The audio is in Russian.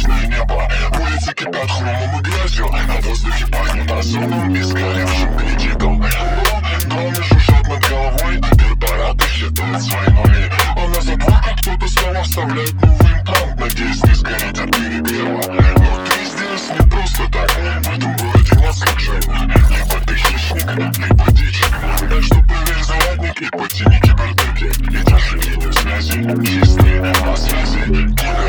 красное небо. Улицы кипят хромом и грязью, а в воздухе пахнет озоном и сгоревшим кредитом. Дроны жужжат над головой, корпораты считают свои нули. А на задворках кто-то снова вставляет новый имплант, надеясь не сгореть от перегрева. Но ты здесь не просто так, в этом городе нет случайно. Либо ты хищник, либо дичь. Так что проверь зарядник и потяни кибердеки. И держи линию связи, чистые связи.